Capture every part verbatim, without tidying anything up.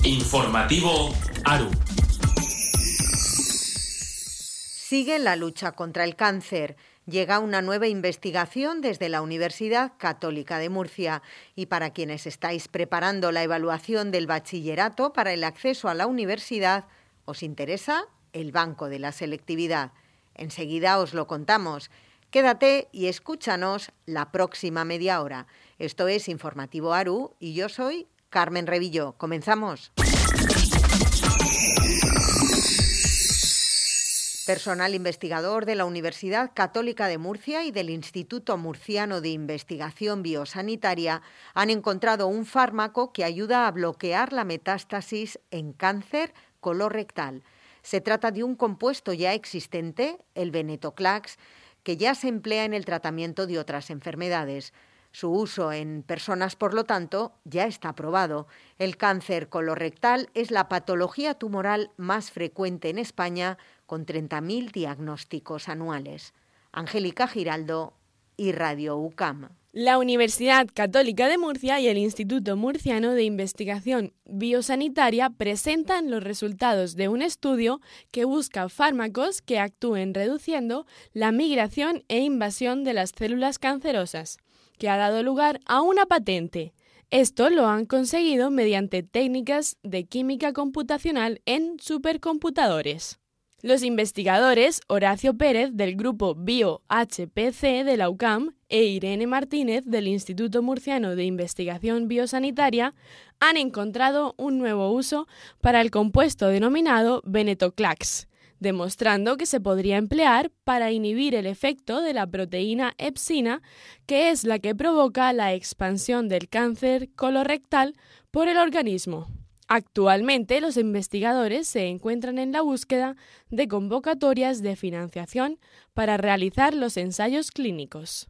Informativo ARU. Sigue la lucha contra el cáncer. Llega una nueva investigación desde la Universidad Católica de Murcia. Y para quienes estáis preparando la evaluación del bachillerato para el acceso a la universidad, ¿os interesa el banco de la selectividad? Enseguida os lo contamos. Quédate y escúchanos la próxima media hora. Esto es Informativo ARU y yo soy Carmen Revillo. Comenzamos. Personal investigador de la Universidad Católica de Murcia y del Instituto Murciano de Investigación Biosanitaria han encontrado un fármaco que ayuda a bloquear la metástasis en cáncer colorectal. Se trata de un compuesto ya existente, el venetoclax, que ya se emplea en el tratamiento de otras enfermedades. Su uso en personas, por lo tanto, ya está probado. El cáncer colorectal es la patología tumoral más frecuente en España, con treinta mil diagnósticos anuales. Angélica Giraldo y Radio U C A M. La Universidad Católica de Murcia y el Instituto Murciano de Investigación Biosanitaria presentan los resultados de un estudio que busca fármacos que actúen reduciendo la migración e invasión de las células cancerosas, que ha dado lugar a una patente. Esto lo han conseguido mediante técnicas de química computacional en supercomputadores. Los investigadores Horacio Pérez del grupo Bio-H P C de la U C A M e Irene Martínez del Instituto Murciano de Investigación Biosanitaria han encontrado un nuevo uso para el compuesto denominado venetoclax, demostrando que se podría emplear para inhibir el efecto de la proteína epsina, que es la que provoca la expansión del cáncer colorectal por el organismo. Actualmente, los investigadores se encuentran en la búsqueda de convocatorias de financiación para realizar los ensayos clínicos.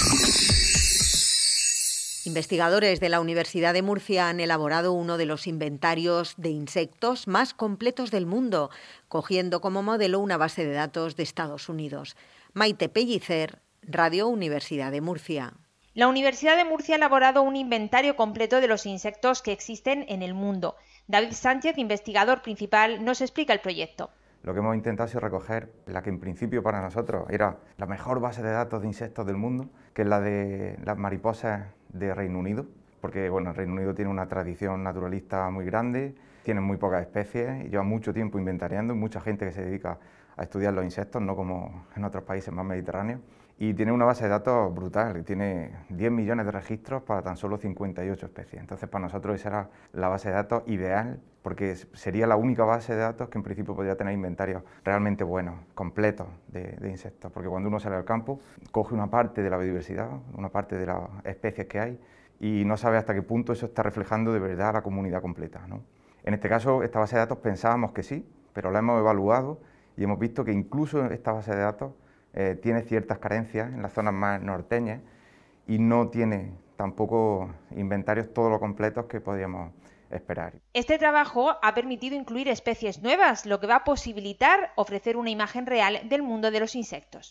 Investigadores de la Universidad de Murcia han elaborado uno de los inventarios de insectos más completos del mundo, cogiendo como modelo una base de datos de Estados Unidos. Maite Pellicer, Radio Universidad de Murcia. La Universidad de Murcia ha elaborado un inventario completo de los insectos que existen en el mundo. David Sánchez, investigador principal, nos explica el proyecto. Lo que hemos intentado es recoger la que en principio para nosotros era la mejor base de datos de insectos del mundo, que es la de las mariposas de Reino Unido, porque bueno, el Reino Unido tiene una tradición naturalista muy grande, tiene muy pocas especies y lleva mucho tiempo inventariando, mucha gente que se dedica a estudiar los insectos, no como en otros países más mediterráneos. Y tiene una base de datos brutal, tiene diez millones de registros para tan solo cincuenta y ocho especies. Entonces, para nosotros esa era la base de datos ideal, porque sería la única base de datos que en principio podría tener inventarios realmente buenos, completos de, de insectos. Porque cuando uno sale al campo, coge una parte de la biodiversidad, una parte de las especies que hay, y no sabe hasta qué punto eso está reflejando de verdad a la comunidad completa, ¿no? En este caso, esta base de datos pensábamos que sí, pero la hemos evaluado y hemos visto que incluso esta base de datos Eh, tiene ciertas carencias en las zonas más norteñas y no tiene tampoco inventarios todo lo completos que podríamos esperar. Este trabajo ha permitido incluir especies nuevas, lo que va a posibilitar ofrecer una imagen real del mundo de los insectos.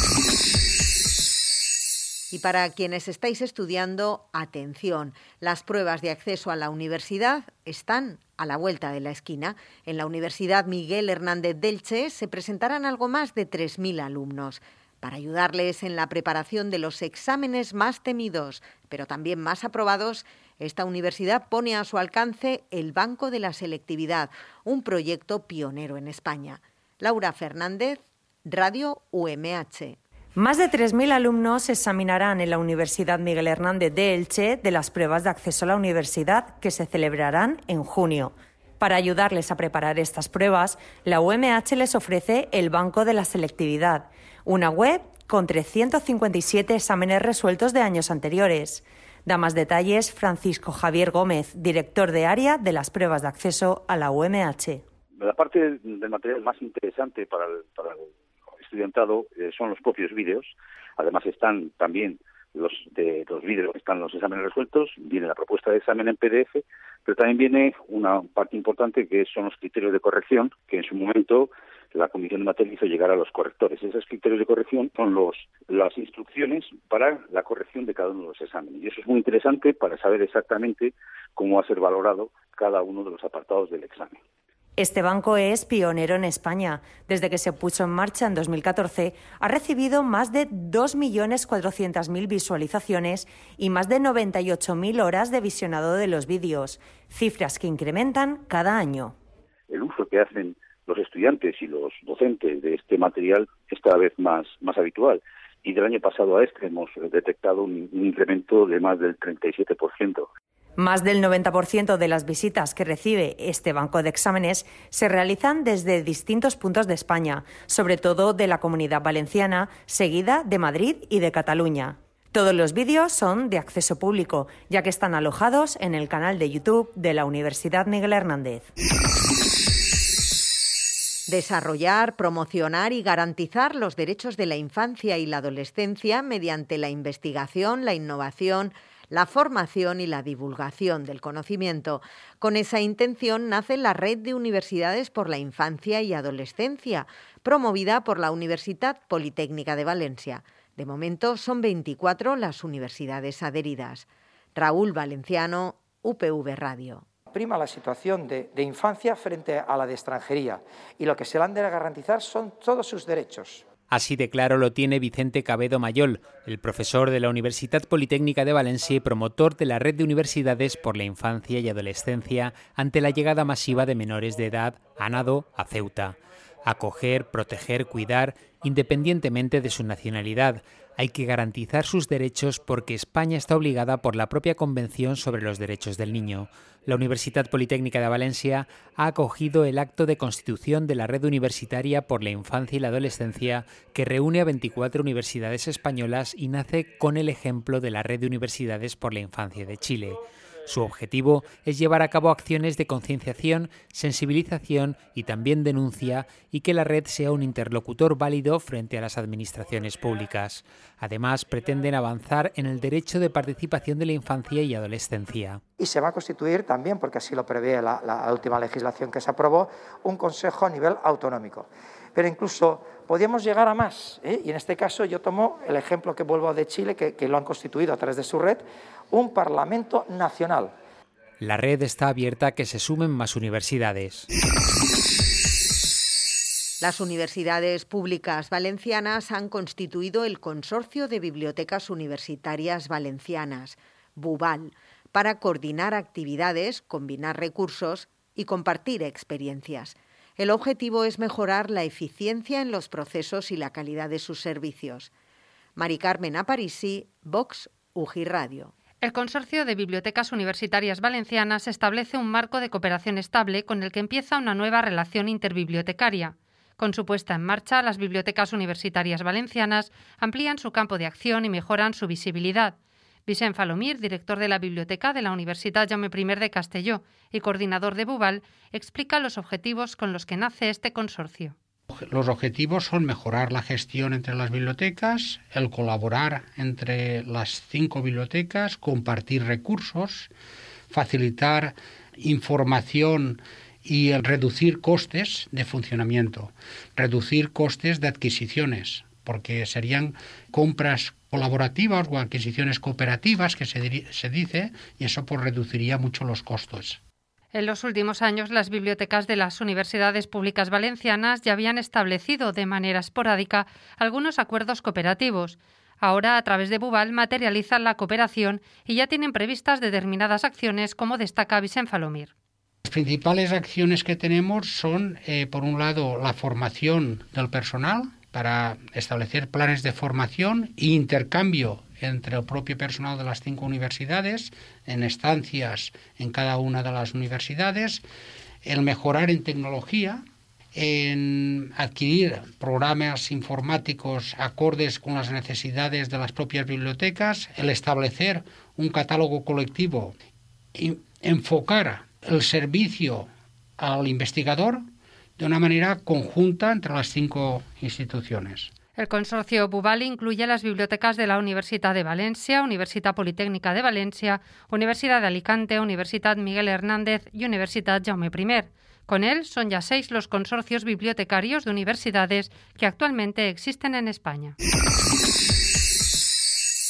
Y para quienes estáis estudiando, atención, las pruebas de acceso a la universidad están a la vuelta de la esquina. En la Universidad Miguel Hernández de Elche se presentarán algo más de tres mil alumnos para ayudarles en la preparación de los exámenes más temidos, pero también más aprobados. Esta universidad pone a su alcance el Banco de la Selectividad, un proyecto pionero en España. Laura Fernández, Radio U M H. Más de tres mil alumnos examinarán en la Universidad Miguel Hernández de Elche de las pruebas de acceso a la universidad que se celebrarán en junio. Para ayudarles a preparar estas pruebas, la U M H les ofrece el Banco de la Selectividad, una web con trescientos cincuenta y siete exámenes resueltos de años anteriores. Da más detalles Francisco Javier Gómez, director de área de las pruebas de acceso a la U M H. La parte del material más interesante para el, para el estudiantado eh, son los propios vídeos. Además están también los de los vídeos, están los exámenes resueltos, viene la propuesta de examen en P D F, pero también viene una parte importante que son los criterios de corrección, que en su momento la Comisión de Materia hizo llegar a los correctores. Esos criterios de corrección son los las instrucciones para la corrección de cada uno de los exámenes. Y eso es muy interesante para saber exactamente cómo va a ser valorado cada uno de los apartados del examen. Este banco es pionero en España. Desde que se puso en marcha en dos mil catorce, ha recibido más de dos millones cuatrocientas mil visualizaciones y más de noventa y ocho mil horas de visionado de los vídeos, cifras que incrementan cada año. El uso que hacen los estudiantes y los docentes de este material es cada vez más, más habitual. Y del año pasado a este hemos detectado un, un incremento de más del treinta y siete por ciento. Más del noventa por ciento de las visitas que recibe este banco de exámenes se realizan desde distintos puntos de España, sobre todo de la Comunidad Valenciana, seguida de Madrid y de Cataluña. Todos los vídeos son de acceso público, ya que están alojados en el canal de YouTube de la Universidad Miguel Hernández. Desarrollar, promocionar y garantizar los derechos de la infancia y la adolescencia mediante la investigación, la innovación, la formación y la divulgación del conocimiento. Con esa intención nace la Red de Universidades por la Infancia y Adolescencia, promovida por la Universitat Politécnica de Valencia. De momento son veinticuatro las universidades adheridas. Raúl Valenciano, U P V Radio. Prima la situación de, de infancia frente a la de extranjería y lo que se le han de garantizar son todos sus derechos. Así de claro lo tiene Vicente Cabedo Mayol, el profesor de la Universitat Politécnica de Valencia y promotor de la Red de Universidades por la Infancia y Adolescencia ante la llegada masiva de menores de edad a nado a Ceuta. Acoger, proteger, cuidar, independientemente de su nacionalidad. Hay que garantizar sus derechos porque España está obligada por la propia Convención sobre los Derechos del Niño. La Universitat Politécnica de Valencia ha acogido el acto de constitución de la Red Universitaria por la Infancia y la Adolescencia, que reúne a veinticuatro universidades españolas y nace con el ejemplo de la Red de Universidades por la Infancia de Chile. Su objetivo es llevar a cabo acciones de concienciación, sensibilización y también denuncia, y que la red sea un interlocutor válido frente a las administraciones públicas. Además, pretenden avanzar en el derecho de participación de la infancia y adolescencia. Y se va a constituir también, porque así lo prevé la, la última legislación que se aprobó, un consejo a nivel autonómico. Pero incluso podríamos llegar a más, ¿eh? Y en este caso yo tomo el ejemplo que vuelvo de Chile, que, que lo han constituido a través de su red, un Parlamento Nacional. La red está abierta a que se sumen más universidades. Las universidades públicas valencianas han constituido el Consorcio de Bibliotecas Universitarias Valencianas, BUVAL, para coordinar actividades, combinar recursos y compartir experiencias. El objetivo es mejorar la eficiencia en los procesos y la calidad de sus servicios. Mari Carmen Aparici, Vox, U G I Radio. El Consorcio de Bibliotecas Universitarias Valencianas establece un marco de cooperación estable con el que empieza una nueva relación interbibliotecaria. Con su puesta en marcha, las bibliotecas universitarias valencianas amplían su campo de acción y mejoran su visibilidad. Vicent Falomir, director de la Biblioteca de la Universitat Jaume I de Castelló y coordinador de BUVAL, explica los objetivos con los que nace este consorcio. Los objetivos son mejorar la gestión entre las bibliotecas, el colaborar entre las cinco bibliotecas, compartir recursos, facilitar información y el reducir costes de funcionamiento, reducir costes de adquisiciones, porque serían compras colaborativas o adquisiciones cooperativas, que se, se dice, y eso pues reduciría mucho los costos. En los últimos años, las bibliotecas de las universidades públicas valencianas ya habían establecido de manera esporádica algunos acuerdos cooperativos. Ahora, a través de BUVAL, materializan la cooperación y ya tienen previstas determinadas acciones, como destaca Vicent Falomir. Las principales acciones que tenemos son, eh, por un lado, la formación del personal, para establecer planes de formación e intercambio entre el propio personal de las cinco universidades, en estancias en cada una de las universidades, el mejorar en tecnología, en adquirir programas informáticos acordes con las necesidades de las propias bibliotecas, el establecer un catálogo colectivo, y enfocar el servicio al investigador de una manera conjunta entre las cinco instituciones. El consorcio BUVAL incluye las bibliotecas de la Universitat de Valencia, Universitat Politécnica de Valencia, Universidad de Alicante, Universitat Miguel Hernández y Universitat Jaume I. Con él son ya seis los consorcios bibliotecarios de universidades que actualmente existen en España.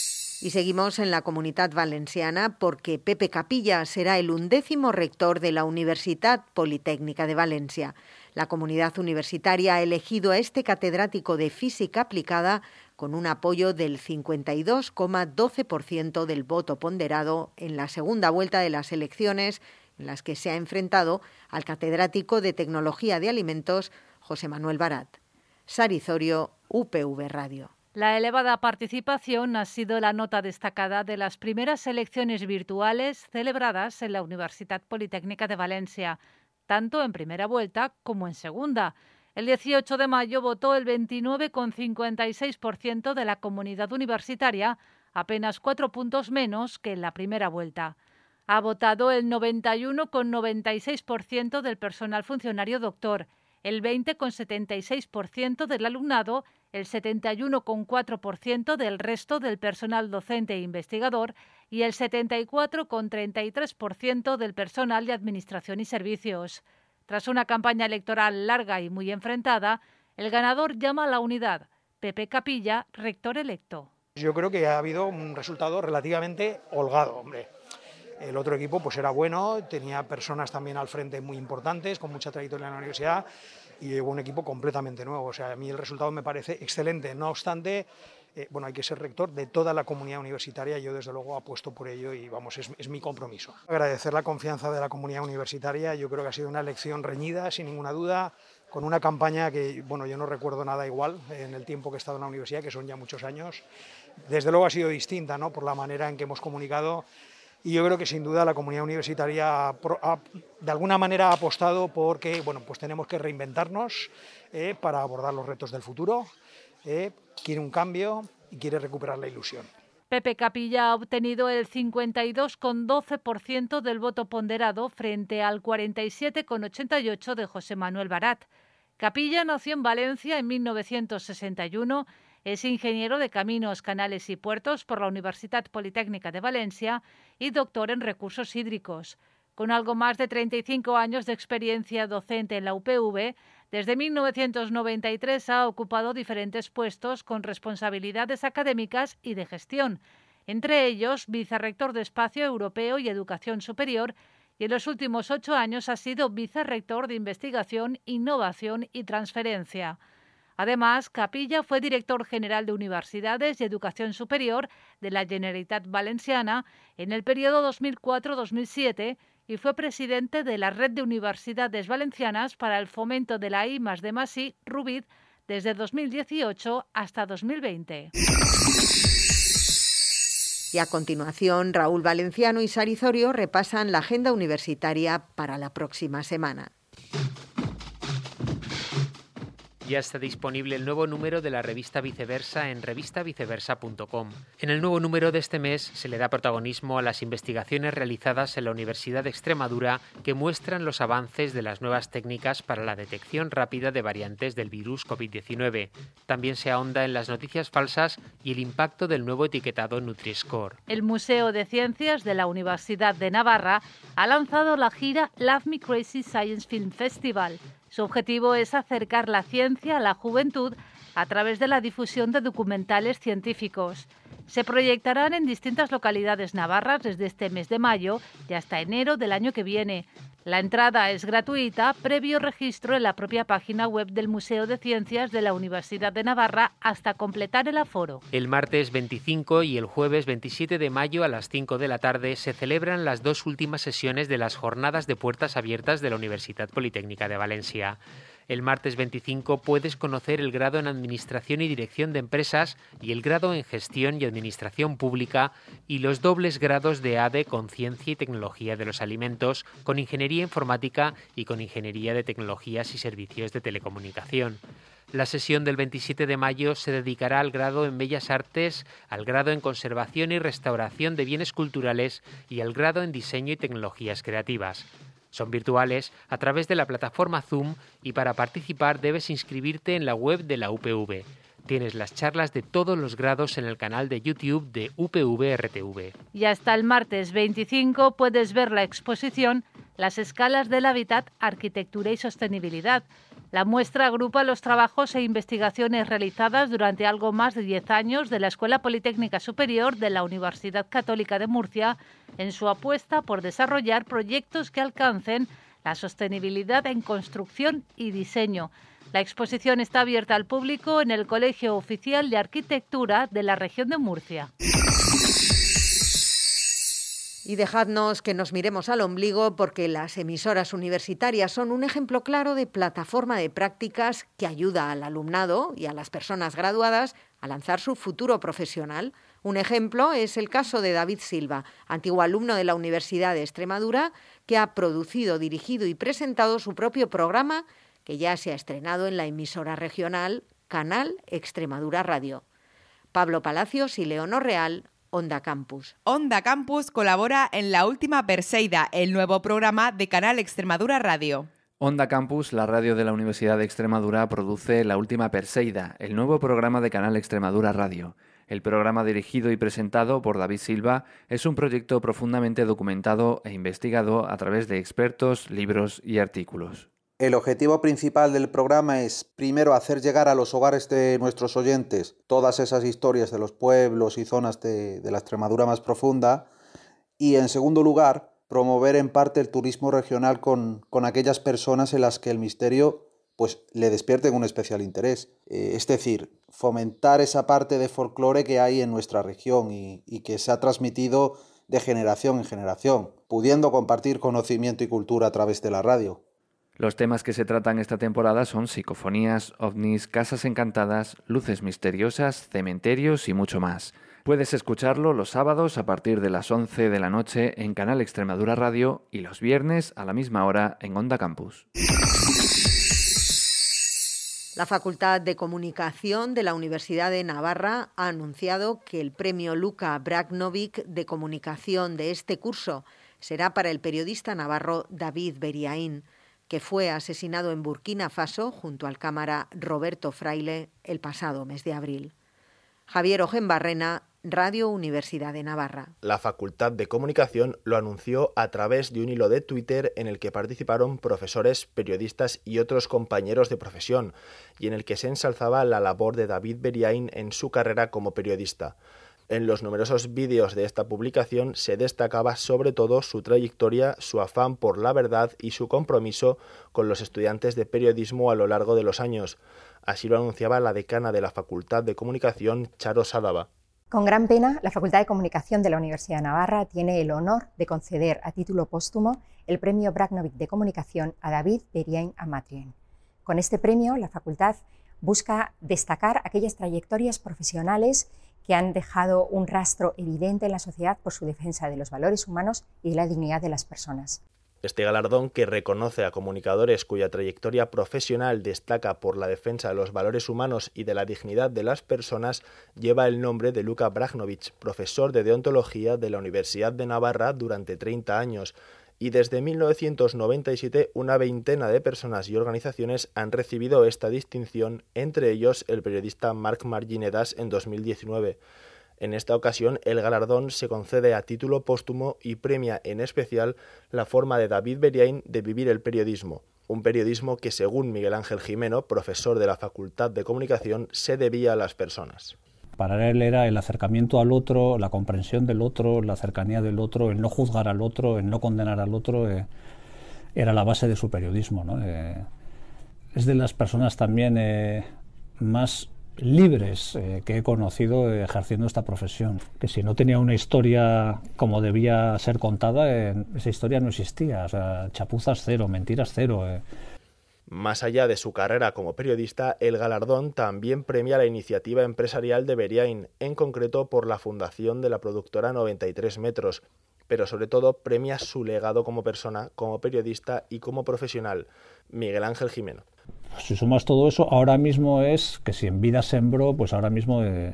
Y seguimos en la Comunitat Valenciana porque Pepe Capilla será el undécimo rector de la Universitat Politécnica de Valencia. La comunidad universitaria ha elegido a este catedrático de Física Aplicada con un apoyo del cincuenta y dos coma doce por ciento del voto ponderado en la segunda vuelta de las elecciones, en las que se ha enfrentado al catedrático de Tecnología de Alimentos, José Manuel Barat. Sari Zorio, U P V Radio. La elevada participación ha sido la nota destacada de las primeras elecciones virtuales celebradas en la Universitat Politécnica de Valencia, tanto en primera vuelta como en segunda. El dieciocho de mayo votó el veintinueve coma cincuenta y seis por ciento de la comunidad universitaria, apenas cuatro puntos menos que en la primera vuelta. Ha votado el noventa y uno coma noventa y seis por ciento del personal funcionario doctor, el veinte coma setenta y seis por ciento del alumnado, el setenta y uno coma cuatro por ciento del resto del personal docente e investigador y el setenta y cuatro coma treinta y tres por ciento del personal de administración y servicios. Tras una campaña electoral larga y muy enfrentada, el ganador llama a la unidad. Pepe Capilla, rector electo. Yo creo que ha habido un resultado relativamente holgado, hombre. El otro equipo pues era bueno, tenía personas también al frente muy importantes, con mucha trayectoria en la universidad, y llegó un equipo completamente nuevo. O sea, a mí el resultado me parece excelente. No obstante, eh, bueno, hay que ser rector de toda la comunidad universitaria. Yo, desde luego, apuesto por ello y, vamos, es, es mi compromiso. Agradecer la confianza de la comunidad universitaria. Yo creo que ha sido una elección reñida, sin ninguna duda, con una campaña que, bueno, yo no recuerdo nada igual en el tiempo que he estado en la universidad, que son ya muchos años. Desde luego ha sido distinta, ¿no?, por la manera en que hemos comunicado. Y yo creo que sin duda la comunidad universitaria ha, ha, de alguna manera ha apostado porque, bueno, pues tenemos que reinventarnos eh, para abordar los retos del futuro. Eh, quiere un cambio y quiere recuperar la ilusión. Pepe Capilla ha obtenido el cincuenta y dos coma doce por ciento del voto ponderado frente al cuarenta y siete coma ochenta y ocho por ciento de José Manuel Barat. Capilla nació en Valencia en mil novecientos sesenta y uno. Es ingeniero de Caminos, Canales y Puertos por la Universitat Politécnica de Valencia y doctor en Recursos Hídricos. Con algo más de treinta y cinco años de experiencia docente en la U P V, desde mil novecientos noventa y tres ha ocupado diferentes puestos con responsabilidades académicas y de gestión, entre ellos vicerrector de Espacio Europeo y Educación Superior, y en los últimos ocho años ha sido vicerrector de Investigación, Innovación y Transferencia. Además, Capilla fue director general de Universidades y Educación Superior de la Generalitat Valenciana en el periodo dos mil cuatro a dos mil siete y fue presidente de la Red de Universidades Valencianas para el Fomento de la I más D más I, RUBID, desde dos mil dieciocho hasta dos mil veinte. Y a continuación, Raúl Valenciano y Sari Zorio repasan la agenda universitaria para la próxima semana. Ya está disponible el nuevo número de la revista Viceversa en revista viceversa punto com. En el nuevo número de este mes se le da protagonismo a las investigaciones realizadas en la Universidad de Extremadura que muestran los avances de las nuevas técnicas para la detección rápida de variantes del virus COVID diecinueve. También se ahonda en las noticias falsas y el impacto del nuevo etiquetado Nutri-Score. El Museo de Ciencias de la Universidad de Navarra ha lanzado la gira Love Me Crazy Science Film Festival. Su objetivo es acercar la ciencia a la juventud a través de la difusión de documentales científicos. Se proyectarán en distintas localidades navarras desde este mes de mayo y hasta enero del año que viene. La entrada es gratuita, previo registro en la propia página web del Museo de Ciencias de la Universidad de Navarra hasta completar el aforo. El martes veinticinco y el jueves veintisiete de mayo a las cinco de la tarde se celebran las dos últimas sesiones de las Jornadas de Puertas Abiertas de la Universidad Politécnica de Valencia. El martes veinticinco puedes conocer el grado en Administración y Dirección de Empresas y el grado en Gestión y Administración Pública y los dobles grados de A D E con Ciencia y Tecnología de los Alimentos, con Ingeniería Informática y con Ingeniería de Tecnologías y Servicios de Telecomunicación. La sesión del veintisiete de mayo se dedicará al grado en Bellas Artes, al grado en Conservación y Restauración de Bienes Culturales y al grado en Diseño y Tecnologías Creativas. Son virtuales a través de la plataforma Zoom y para participar debes inscribirte en la web de la U P V. Tienes las charlas de todos los grados en el canal de YouTube de U P V R T V. Y hasta el martes veinticinco puedes ver la exposición Las escalas del hábitat, arquitectura y sostenibilidad, La muestra agrupa los trabajos e investigaciones realizadas durante algo más de diez años de la Escuela Politécnica Superior de la Universidad Católica de Murcia en su apuesta por desarrollar proyectos que alcancen la sostenibilidad en construcción y diseño. La exposición está abierta al público en el Colegio Oficial de Arquitectura de la región de Murcia. Y dejadnos que nos miremos al ombligo porque las emisoras universitarias son un ejemplo claro de plataforma de prácticas que ayuda al alumnado y a las personas graduadas a lanzar su futuro profesional. Un ejemplo es el caso de David Silva, antiguo alumno de la Universidad de Extremadura, que ha producido, dirigido y presentado su propio programa que ya se ha estrenado en la emisora regional Canal Extremadura Radio. Pablo Palacios y Leonor Real, Onda Campus. Onda Campus colabora en La Última Perseida, el nuevo programa de Canal Extremadura Radio. Onda Campus, la radio de la Universidad de Extremadura, produce La Última Perseida, el nuevo programa de Canal Extremadura Radio. El programa dirigido y presentado por David Silva es un proyecto profundamente documentado e investigado a través de expertos, libros y artículos. El objetivo principal del programa es, primero, hacer llegar a los hogares de nuestros oyentes todas esas historias de los pueblos y zonas de, de la Extremadura más profunda y, en segundo lugar, promover en parte el turismo regional con, con aquellas personas en las que el misterio pues, le despierte un especial interés. Eh, es decir, fomentar esa parte de folclore que hay en nuestra región y, y que se ha transmitido de generación en generación, pudiendo compartir conocimiento y cultura a través de la radio. Los temas que se tratan esta temporada son psicofonías, ovnis, casas encantadas, luces misteriosas, cementerios y mucho más. Puedes escucharlo los sábados a partir de las once de la noche en Canal Extremadura Radio y los viernes a la misma hora en Onda Campus. La Facultad de Comunicación de la Universidad de Navarra ha anunciado que el premio Luka Brajnovic de Comunicación de este curso será para el periodista navarro David Beriaín, que fue asesinado en Burkina Faso junto al cámara Roberto Fraile el pasado mes de abril. Javier Ojenbarrena, Radio Universidad de Navarra. La Facultad de Comunicación lo anunció a través de un hilo de Twitter en el que participaron profesores, periodistas y otros compañeros de profesión, y en el que se ensalzaba la labor de David Beriaín en su carrera como periodista. En los numerosos vídeos de esta publicación se destacaba sobre todo su trayectoria, su afán por la verdad y su compromiso con los estudiantes de periodismo a lo largo de los años. Así lo anunciaba la decana de la Facultad de Comunicación, Charo Sádava. Con gran pena, la Facultad de Comunicación de la Universidad de Navarra tiene el honor de conceder a título póstumo el premio Brajnovic de Comunicación a David Beriaín Amatrien. Con este premio, la facultad busca destacar aquellas trayectorias profesionales que han dejado un rastro evidente en la sociedad por su defensa de los valores humanos y de la dignidad de las personas. Este galardón, que reconoce a comunicadores cuya trayectoria profesional destaca por la defensa de los valores humanos y de la dignidad de las personas, lleva el nombre de Luka Brajnovic, profesor de deontología de la Universidad de Navarra durante treinta años, y desde mil novecientos noventa y siete una veintena de personas y organizaciones han recibido esta distinción, entre ellos el periodista Marc Marginedas en dos mil diecinueve. En esta ocasión, el galardón se concede a título póstumo y premia en especial la forma de David Beriaín de vivir el periodismo, un periodismo que, según Miguel Ángel Jimeno, profesor de la Facultad de Comunicación, se debía a las personas. Para él era el acercamiento al otro, la comprensión del otro, la cercanía del otro, el no juzgar al otro, el no condenar al otro, eh, era la base de su periodismo, ¿no? Eh, es de las personas también eh, más libres eh, que he conocido eh, ejerciendo esta profesión, que si no tenía una historia como debía ser contada, eh, esa historia no existía, o sea, chapuzas cero, mentiras cero. Eh. Más allá de su carrera como periodista, el galardón también premia la iniciativa empresarial de Beriaín, en concreto por la fundación de la productora noventa y tres metros, pero sobre todo premia su legado como persona, como periodista y como profesional. Miguel Ángel Jimeno. Si sumas todo eso, ahora mismo es que si en vida sembró, pues ahora mismo eh,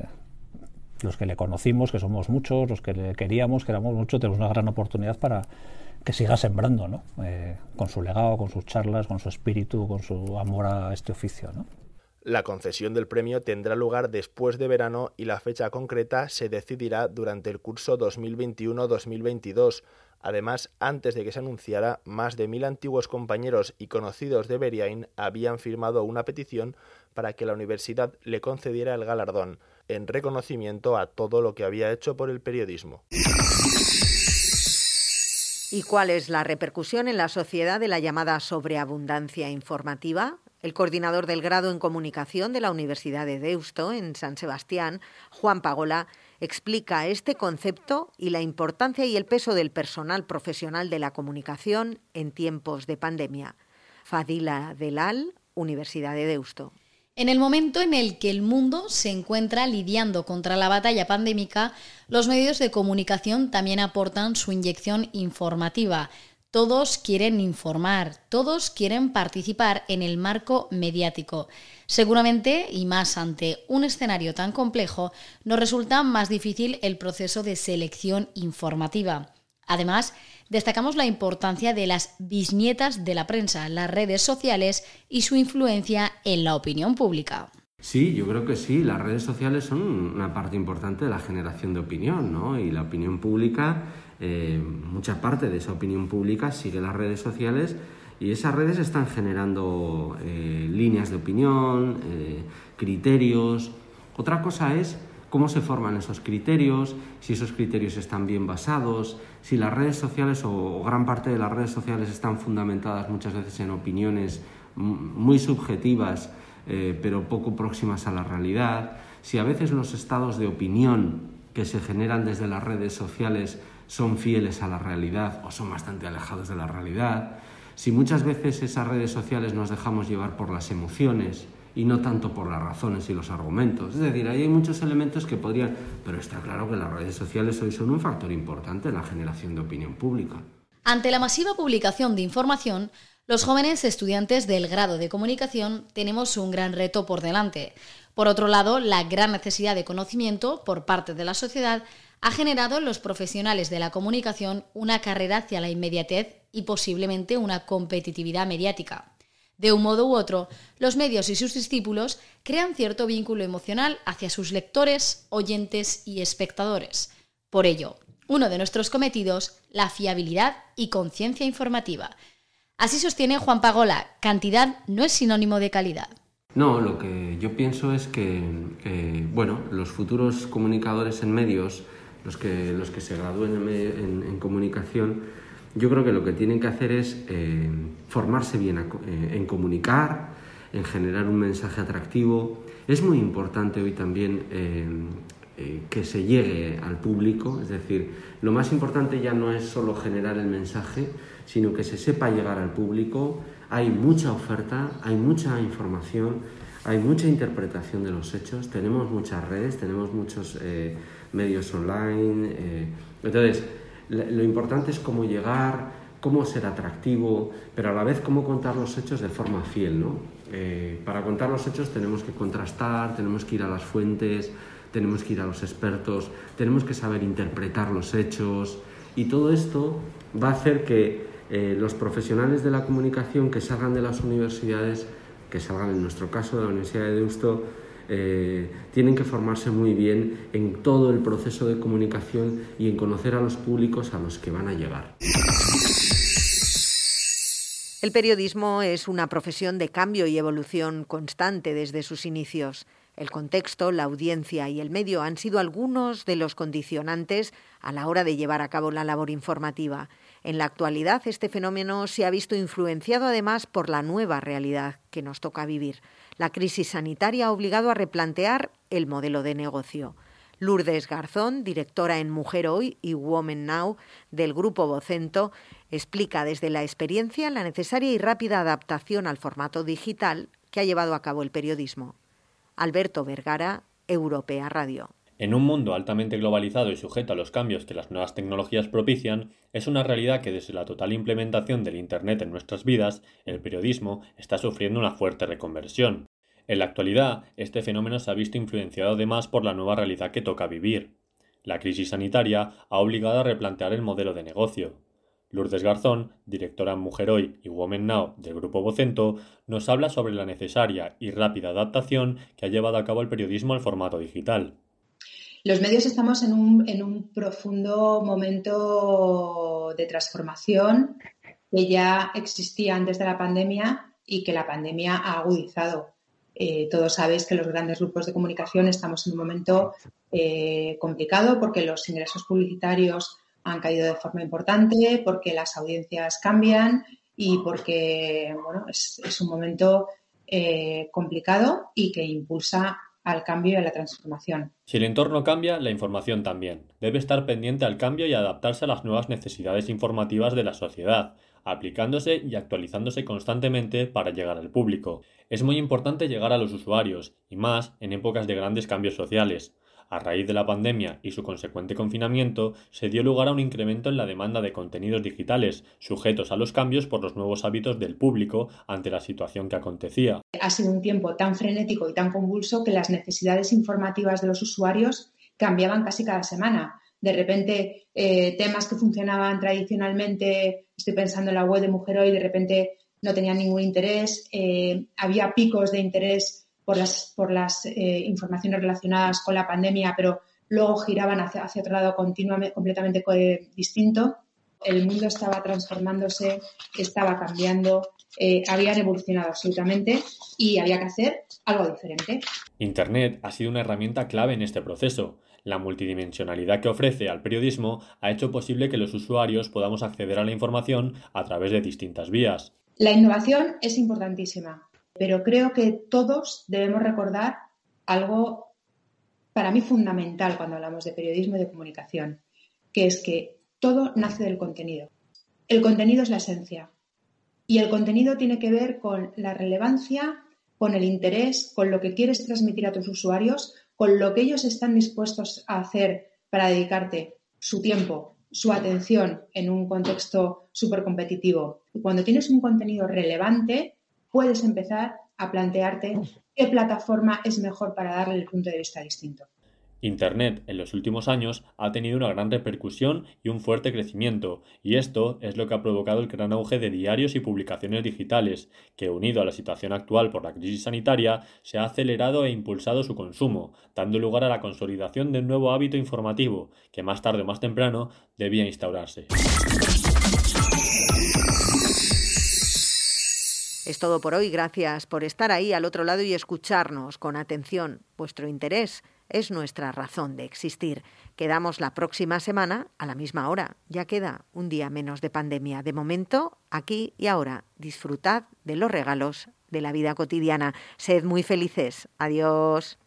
los que le conocimos, que somos muchos, los que le queríamos, que éramos muchos, tenemos una gran oportunidad para que siga sembrando, ¿no? Eh, con su legado, con sus charlas, con su espíritu, con su amor a este oficio, ¿no? La concesión del premio tendrá lugar después de verano y la fecha concreta se decidirá durante el curso dos mil veintiuno dos mil veintidós. Además, antes de que se anunciara, más de mil antiguos compañeros y conocidos de Beriain habían firmado una petición para que la universidad le concediera el galardón, en reconocimiento a todo lo que había hecho por el periodismo. ¿Y cuál es la repercusión en la sociedad de la llamada sobreabundancia informativa? El coordinador del grado en comunicación de la Universidad de Deusto, en San Sebastián, Juan Pagola, explica este concepto y la importancia y el peso del personal profesional de la comunicación en tiempos de pandemia. Fadila Delal, Universidad de Deusto. En el momento en el que el mundo se encuentra lidiando contra la batalla pandémica, los medios de comunicación también aportan su inyección informativa. Todos quieren informar, todos quieren participar en el marco mediático. Seguramente, y más ante un escenario tan complejo, nos resulta más difícil el proceso de selección informativa. Además, destacamos la importancia de las bisnietas de la prensa, las redes sociales y su influencia en la opinión pública. Sí, yo creo que sí. Las redes sociales son una parte importante de la generación de opinión, ¿no? Y la opinión pública, eh, mucha parte de esa opinión pública sigue las redes sociales y esas redes están generando eh, líneas de opinión, eh, criterios. Otra cosa es cómo se forman esos criterios, si esos criterios están bien basados, si las redes sociales o gran parte de las redes sociales están fundamentadas muchas veces en opiniones muy subjetivas, eh, pero poco próximas a la realidad, si a veces los estados de opinión que se generan desde las redes sociales son fieles a la realidad o son bastante alejados de la realidad, si muchas veces esas redes sociales nos dejamos llevar por las emociones y no tanto por las razones y los argumentos. Es decir, ahí hay muchos elementos que podrían... Pero está claro que las redes sociales hoy son un factor importante en la generación de opinión pública. Ante la masiva publicación de información, los jóvenes estudiantes del grado de comunicación tenemos un gran reto por delante. Por otro lado, la gran necesidad de conocimiento por parte de la sociedad ha generado en los profesionales de la comunicación una carrera hacia la inmediatez y posiblemente una competitividad mediática. De un modo u otro, los medios y sus discípulos crean cierto vínculo emocional hacia sus lectores, oyentes y espectadores. Por ello, uno de nuestros cometidos, la fiabilidad y conciencia informativa. Así sostiene Juan Pagola, cantidad no es sinónimo de calidad. No, lo que yo pienso es que, que bueno, los futuros comunicadores en medios, los que, los que se gradúen en, en, en comunicación, yo creo que lo que tienen que hacer es eh, formarse bien a, eh, en comunicar, en generar un mensaje atractivo. Es muy importante hoy también eh, eh, que se llegue al público, es decir, lo más importante ya no es solo generar el mensaje, sino que se sepa llegar al público. Hay mucha oferta, hay mucha información, hay mucha interpretación de los hechos, tenemos muchas redes, tenemos muchos eh, medios online. Eh, entonces, lo importante es cómo llegar, cómo ser atractivo, pero a la vez cómo contar los hechos de forma fiel, ¿no? Eh, para contar los hechos tenemos que contrastar, tenemos que ir a las fuentes, tenemos que ir a los expertos, tenemos que saber interpretar los hechos y todo esto va a hacer que eh, los profesionales de la comunicación que salgan de las universidades, que salgan en nuestro caso de la Universidad de Deusto, Eh, tienen que formarse muy bien en todo el proceso de comunicación y en conocer a los públicos a los que van a llegar. El periodismo es una profesión de cambio y evolución constante desde sus inicios. El contexto, la audiencia y el medio han sido algunos de los condicionantes a la hora de llevar a cabo la labor informativa. En la actualidad, este fenómeno se ha visto influenciado además por la nueva realidad que nos toca vivir. La crisis sanitaria ha obligado a replantear el modelo de negocio. Lourdes Garzón, directora en Mujer Hoy y Women Now del Grupo Vocento, explica desde la experiencia la necesaria y rápida adaptación al formato digital que ha llevado a cabo el periodismo. Alberto Vergara, Europea Radio. En un mundo altamente globalizado y sujeto a los cambios que las nuevas tecnologías propician, es una realidad que desde la total implementación del Internet en nuestras vidas, el periodismo está sufriendo una fuerte reconversión. En la actualidad, este fenómeno se ha visto influenciado además por la nueva realidad que toca vivir. La crisis sanitaria ha obligado a replantear el modelo de negocio. Lourdes Garzón, directora en Mujer Hoy y Women Now del Grupo Vocento, nos habla sobre la necesaria y rápida adaptación que ha llevado a cabo el periodismo al formato digital. Los medios estamos en un, en un profundo momento de transformación que ya existía antes de la pandemia y que la pandemia ha agudizado. Eh, todos sabéis que los grandes grupos de comunicación estamos en un momento eh, complicado porque los ingresos publicitarios han caído de forma importante, porque las audiencias cambian y porque bueno, es, es un momento eh, complicado y que impulsa al cambio y a la transformación. Si el entorno cambia, la información también. Debe estar pendiente al cambio y adaptarse a las nuevas necesidades informativas de la sociedad, aplicándose y actualizándose constantemente para llegar al público. Es muy importante llegar a los usuarios, y más en épocas de grandes cambios sociales. A raíz de la pandemia y su consecuente confinamiento, se dio lugar a un incremento en la demanda de contenidos digitales, sujetos a los cambios por los nuevos hábitos del público ante la situación que acontecía. Ha sido un tiempo tan frenético y tan convulso que las necesidades informativas de los usuarios cambiaban casi cada semana. De repente, eh, temas que funcionaban tradicionalmente, estoy pensando en la web de Mujer Hoy, de repente no tenían ningún interés. Eh, había picos de interés por las, por las eh, informaciones relacionadas con la pandemia, pero luego giraban hacia, hacia otro lado continuamente, completamente eh, distinto. El mundo estaba transformándose, estaba cambiando, eh, habían evolucionado absolutamente y había que hacer algo diferente. Internet ha sido una herramienta clave en este proceso. La multidimensionalidad que ofrece al periodismo ha hecho posible que los usuarios podamos acceder a la información a través de distintas vías. La innovación es importantísima, pero creo que todos debemos recordar algo para mí fundamental cuando hablamos de periodismo y de comunicación, que es que todo nace del contenido. El contenido es la esencia y el contenido tiene que ver con la relevancia, con el interés, con lo que quieres transmitir a tus usuarios, con lo que ellos están dispuestos a hacer para dedicarte su tiempo, su atención en un contexto súper competitivo. Y cuando tienes un contenido relevante, puedes empezar a plantearte qué plataforma es mejor para darle el punto de vista distinto. Internet en los últimos años ha tenido una gran repercusión y un fuerte crecimiento, y esto es lo que ha provocado el gran auge de diarios y publicaciones digitales, que unido a la situación actual por la crisis sanitaria, se ha acelerado e impulsado su consumo, dando lugar a la consolidación de un nuevo hábito informativo, que más tarde o más temprano debía instaurarse. Es todo por hoy. Gracias por estar ahí al otro lado y escucharnos con atención. Vuestro interés es nuestra razón de existir. Quedamos la próxima semana a la misma hora. Ya queda un día menos de pandemia. De momento, aquí y ahora, disfrutad de los regalos de la vida cotidiana. Sed muy felices. Adiós.